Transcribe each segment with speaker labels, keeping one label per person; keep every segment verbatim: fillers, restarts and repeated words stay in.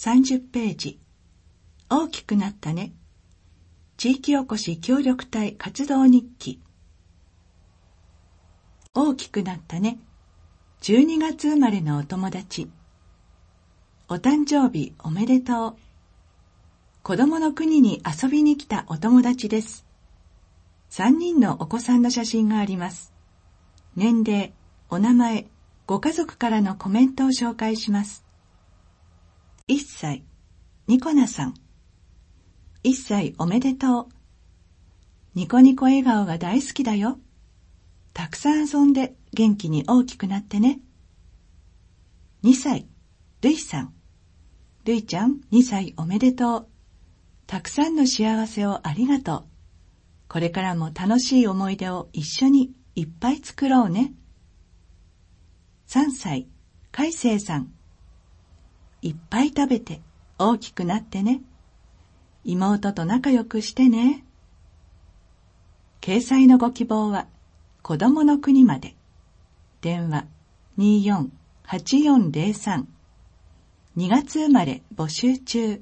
Speaker 1: さんじゅっページ。大きくなったね。地域おこし協力隊活動日記。大きくなったね。じゅうにがつ生まれのお友達。お誕生日おめでとう。子供の国に遊びに来たお友達です。さんにんのお子さんの写真があります。年齢、お名前、ご家族からのコメントを紹介します。いっさい、ニコナさん。いっさいおめでとう。ニコニコ笑顔が大好きだよ。たくさん遊んで元気に大きくなってね。にさい、ルイさん。ルイちゃんにさいおめでとう。たくさんの幸せをありがとう。これからも楽しい思い出を一緒にいっぱい作ろうね。さんさい、カイセイさん。いっぱい食べて大きくなってね。妹と仲良くしてね。掲載のご希望は子どもの国まで。電話 にーよんはちよんゼロさん。にがつ生まれ募集中。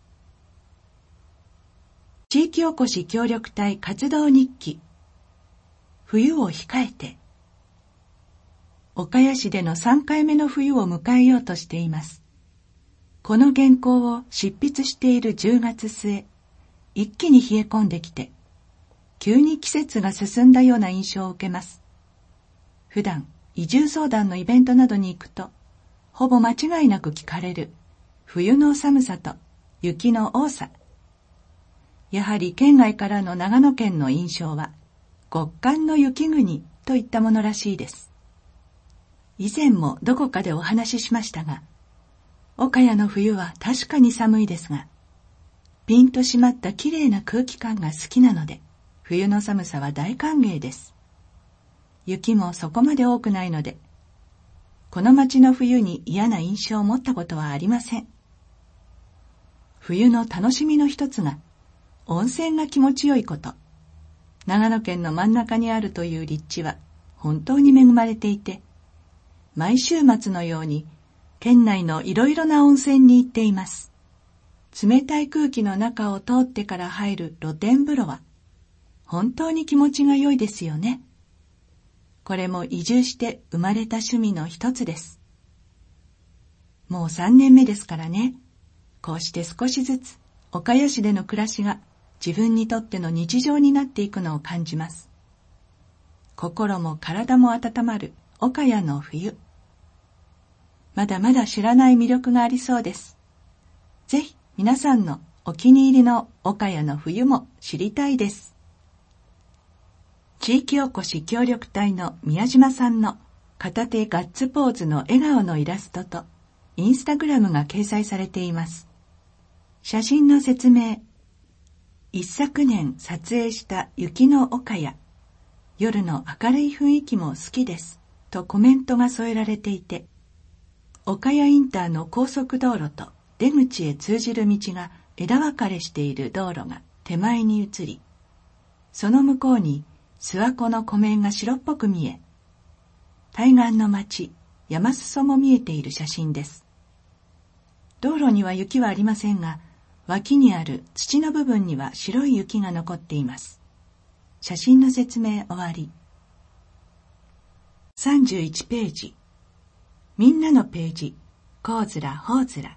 Speaker 1: 地域おこし協力隊活動日記。冬を控えて。岡谷市でのさんかいめの冬を迎えようとしています。この原稿を執筆しているじゅうがつすえ、一気に冷え込んできて、急に季節が進んだような印象を受けます。普段、移住相談のイベントなどに行くと、ほぼ間違いなく聞かれる冬の寒さと雪の多さ。やはり県外からの長野県の印象は極寒の雪国といったものらしいです。以前もどこかでお話ししましたが、岡谷の冬は確かに寒いですが、ピンと締まったきれいな空気感が好きなので、冬の寒さは大歓迎です。雪もそこまで多くないので、この町の冬に嫌な印象を持ったことはありません。冬の楽しみの一つが、温泉が気持ちよいこと。長野県の真ん中にあるという立地は本当に恵まれていて、毎週末のように県内のいろいろな温泉に行っています。冷たい空気の中を通ってから入る露天風呂は本当に気持ちが良いですよね。これも移住して生まれた趣味の一つです。もうさんねんめですからね。こうして少しずつ岡谷市での暮らしが自分にとっての日常になっていくのを感じます。心も体も温まる岡谷の冬。まだまだ知らない魅力がありそうです。ぜひ皆さんのお気に入りの岡谷の冬も知りたいです。地域おこし協力隊の宮島さんの片手ガッツポーズの笑顔のイラストとインスタグラムが掲載されています。写真の説明。一昨年撮影した雪の岡谷。夜の明るい雰囲気も好きです。とコメントが添えられていて、岡谷インターの高速道路と出口へ通じる道が枝分かれしている道路が手前に移り、その向こうに諏訪湖の湖面が白っぽく見え、対岸の町、山裾も見えている写真です。道路には雪はありませんが、脇にある土の部分には白い雪が残っています。写真の説明終わり。さんじゅういちページ。みんなのページ、こうずらほうずら。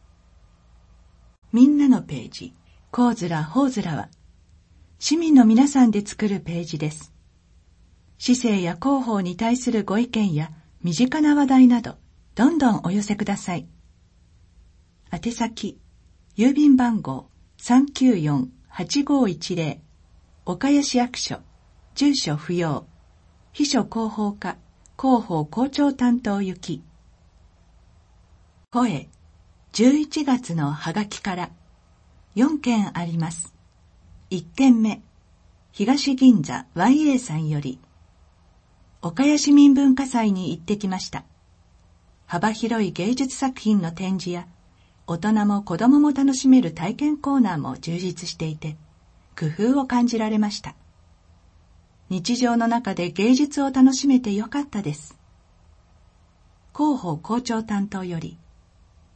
Speaker 1: みんなのページ、こうずらほうずらは、市民の皆さんで作るページです。市政や広報に対するご意見や身近な話題など、どんどんお寄せください。宛先、郵便番号 さんきゅうよんはちごいちゼロ、岡谷市役所、住所不要、秘書広報課、広報校長担当行き。声、じゅういちがつのハガキからよんけんあります。いっけんめ、東銀座 ワイエー さんより、岡谷市民文化祭に行ってきました。幅広い芸術作品の展示や、大人も子供も楽しめる体験コーナーも充実していて、工夫を感じられました。日常の中で芸術を楽しめてよかったです。広報校長担当より、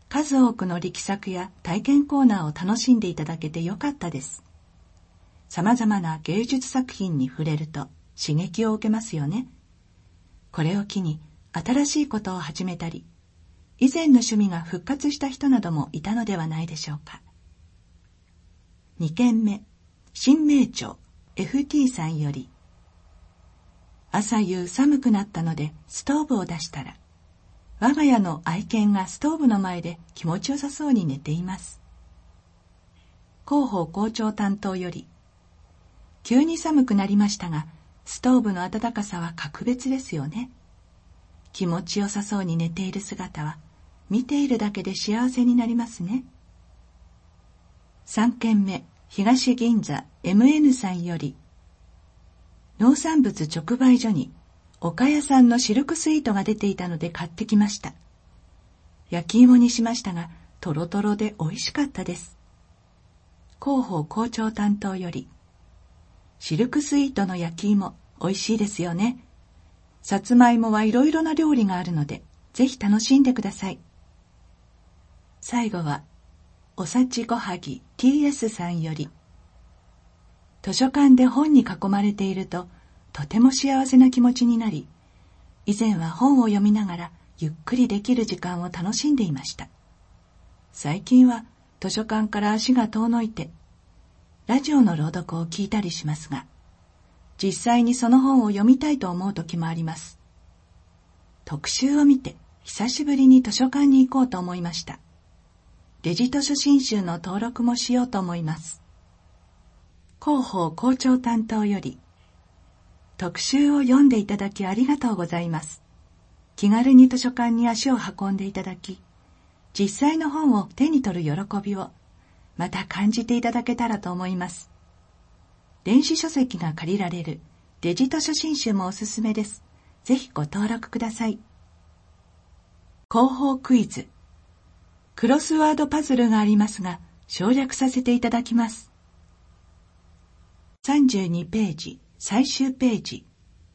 Speaker 1: 数多くの力作や体験コーナーを楽しんでいただけてよかったです。様々な芸術作品に触れると刺激を受けますよね。これを機に新しいことを始めたり、以前の趣味が復活した人などもいたのではないでしょうか。にけんめ、新名町 エフティー さんより。朝夕寒くなったのでストーブを出したら、我が家の愛犬がストーブの前で気持ちよさそうに寝ています。広報校長担当より。急に寒くなりましたが、ストーブの暖かさは格別ですよね。気持ちよさそうに寝ている姿は、見ているだけで幸せになりますね。さんけんめ、東銀座 エムエヌ さんより。農産物直売所に岡谷さんのシルクスイートが出ていたので買ってきました。焼き芋にしましたが、トロトロで美味しかったです。広報校長担当より。シルクスイートの焼き芋、美味しいですよね。さつまいもはいろいろな料理があるので、ぜひ楽しんでください。最後は、おさちごはぎ ティーエス さんより。図書館で本に囲まれていると、とても幸せな気持ちになり、以前は本を読みながらゆっくりできる時間を楽しんでいました。最近は図書館から足が遠のいて、ラジオの朗読を聞いたりしますが、実際にその本を読みたいと思う時もあります。特集を見て久しぶりに図書館に行こうと思いました。デジ図書新集の登録もしようと思います。広報校長担当より。特集を読んでいただきありがとうございます。気軽に図書館に足を運んでいただき、実際の本を手に取る喜びをまた感じていただけたらと思います。電子書籍が借りられるデジ図書新集もおすすめです。ぜひご登録ください。広報クイズ。クロスワードパズルがありますが、省略させていただきます。さんじゅうにページ、最終ページ。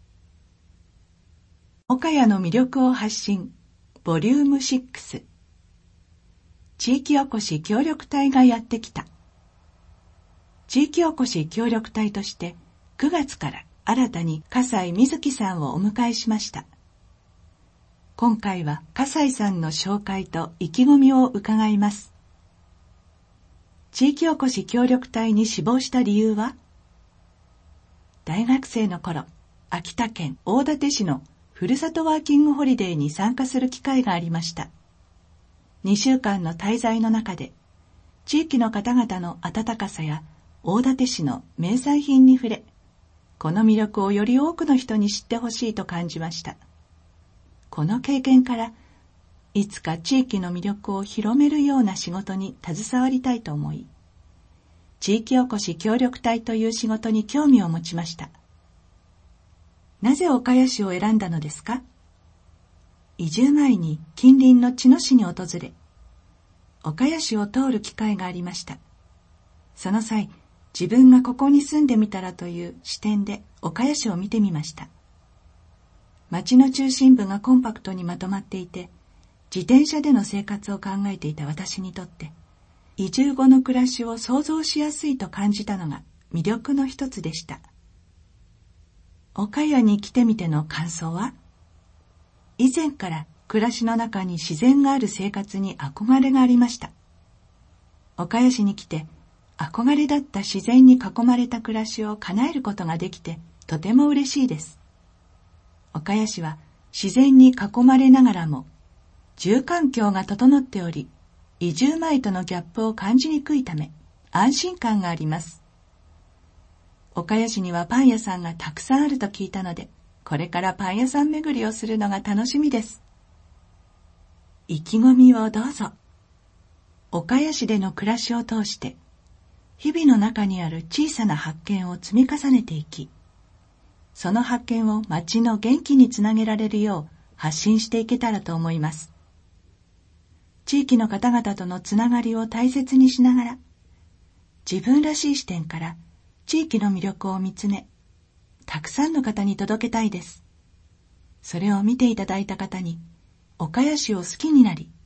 Speaker 1: 岡谷の魅力を発信、ボリュームシックス。地域おこし協力隊がやってきた。地域おこし協力隊としてくがつから新たに笠井瑞希さんをお迎えしました。今回は笠井さんの紹介と意気込みを伺います。地域おこし協力隊に志望した理由は？大学生の頃、秋田県大館市のふるさとワーキングホリデーに参加する機会がありました。にしゅうかんの滞在の中で、地域の方々の温かさや大館市の名産品に触れ、この魅力をより多くの人に知ってほしいと感じました。この経験から、いつか地域の魅力を広めるような仕事に携わりたいと思い、地域おこし協力隊という仕事に興味を持ちました。なぜ岡谷市を選んだのですか？移住前に近隣の茅野市に訪れ、岡谷市を通る機会がありました。その際、自分がここに住んでみたらという視点で岡谷市を見てみました。町の中心部がコンパクトにまとまっていて、自転車での生活を考えていた私にとって、移住後の暮らしを想像しやすいと感じたのが魅力の一つでした。岡谷に来てみての感想は？以前から暮らしの中に自然がある生活に憧れがありました。岡谷市に来て、憧れだった自然に囲まれた暮らしを叶えることができて、とても嬉しいです。岡谷市は自然に囲まれながらも、住環境が整っており、移住前とのギャップを感じにくいため、安心感があります。岡谷市にはパン屋さんがたくさんあると聞いたので、これからパン屋さん巡りをするのが楽しみです。意気込みをどうぞ。岡谷市での暮らしを通して、日々の中にある小さな発見を積み重ねていき、その発見を町の元気につなげられるよう発信していけたらと思います。地域の方々とのつながりを大切にしながら、自分らしい視点から地域の魅力を見つめ、たくさんの方に届けたいです。それを見ていただいた方に、岡谷市を好きになり、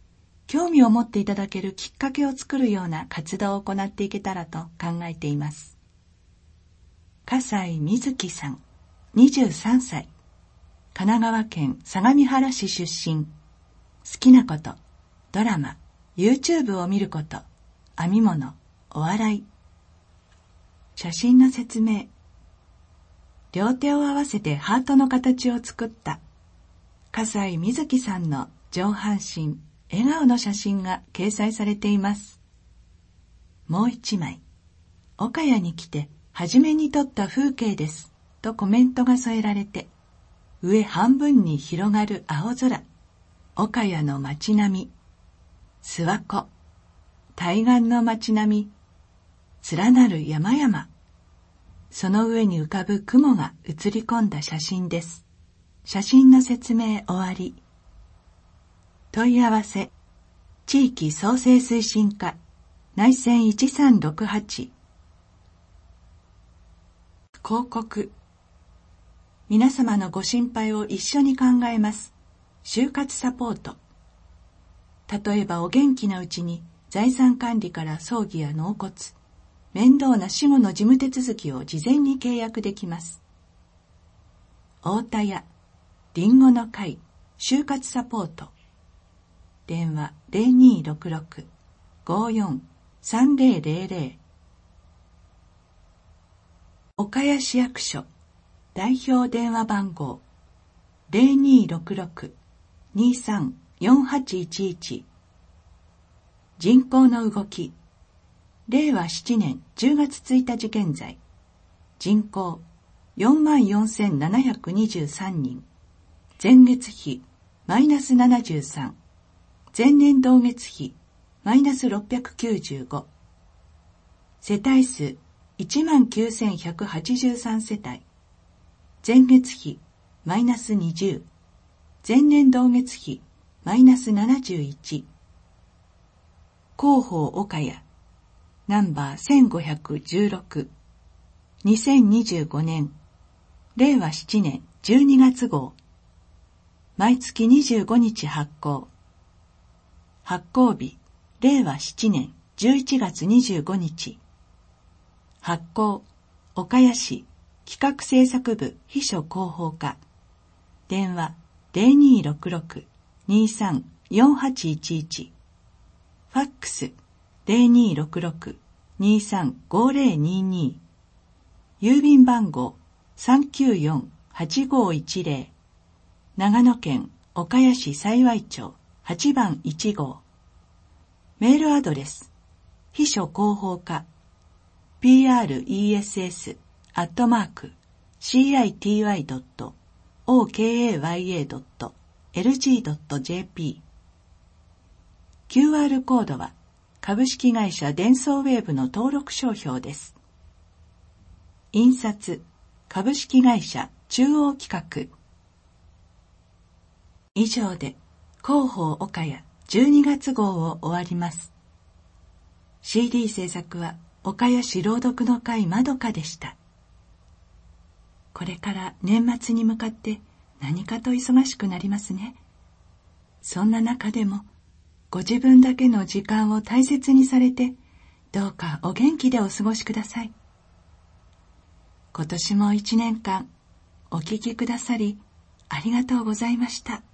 Speaker 1: 興味を持っていただけるきっかけを作るような活動を行っていけたらと考えています。笠井瑞希さん、にじゅうさんさい、神奈川県相模原市出身。好きなこと、ドラマ、YouTube を見ること、編み物、お笑い。写真の説明。両手を合わせてハートの形を作った笠井瑞希さんの上半身、笑顔の写真が掲載されています。もう一枚。岡谷に来て初めに撮った風景ですとコメントが添えられて、上半分に広がる青空、岡谷の街並み、諏訪湖、対岸の街並み、連なる山々、その上に浮かぶ雲が映り込んだ写真です。写真の説明終わり。問い合わせ、地域創生推進課、内線いちさんろくはち。広告。皆様のご心配を一緒に考えます。就活サポート。例えばお元気なうちに財産管理から葬儀や納骨、面倒な死後の事務手続きを事前に契約できます。太田屋、りんごの会、就活サポート。電話 ゼロにーろくろく ごーよん さんぜろぜろぜろ。岡谷市役所、代表電話番号 ゼロにーろくろく にーさん よんはちいちいち。人口の動き。れいわななねんじゅうがつついたち現在、人口 よんまんよんせんななひゃくにじゅうさんにん。前月比マイナスななじゅうさん。前年同月比マイナスろっぴゃくきゅうじゅうご。世帯数 いちまんきゅうせんひゃくはちじゅうさん 世帯。前月比マイナスにじゅう。前年同月比マイナスななじゅういち。広報岡谷ナンバーせんごひゃくじゅうろく。にせんにじゅうごねんれいわななねんじゅうにがつ号。毎月にじゅうごにち発行。発行日れいわななねんじゅういちがつにじゅうごにち。発行岡谷市企画制作部秘書広報課。電話 ゼロにーろくろく にーさん よんはちいちいち。ファックスゼロにーろくろく にーさん ごーぜろにーにー。郵便番号 さんきゅうよん はちごいちぜろ。長野県岡谷市幸町はちばんいち号。メールアドレス秘書広報課 ピーアールイーエスエス アットマーク シーアイティーワイ ドット オーケーエーワイエー ドット エルジー ドット ジェーピー。 キューアール コードは株式会社デンソーウェーブの登録商標です。印刷株式会社中央企画。以上で広報岡谷じゅうにがつ号を終わります。シーディー 制作は岡谷市朗読の会まどかでした。これから年末に向かって何かと忙しくなりますね。そんな中でもご自分だけの時間を大切にされて、どうかお元気でお過ごしください。今年も一年間お聞きくださりありがとうございました。